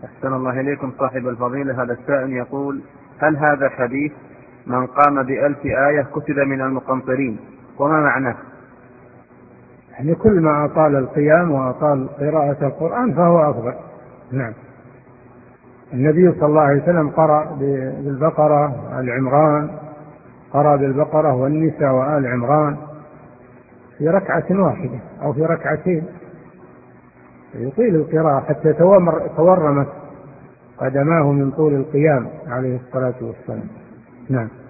أحسن الله إليكم صاحب الفضيلة. هذا السائل يقول: هل هذا حديث من قام ب1000 آية كتب من المقنطرين، وما معناه؟ يعني كل ما أطال القيام وأطال قراءة القرآن فهو أفضل. نعم. النبي صلى الله عليه وسلم قرأ بالبقرة وآل عمران، قرأ بالبقرة والنساء وآل عمران في ركعة واحدة أو في ركعتين، يطيل القراءة حتى تورمت قدماه من طول القيام عليه الصلاة والسلام. نعم.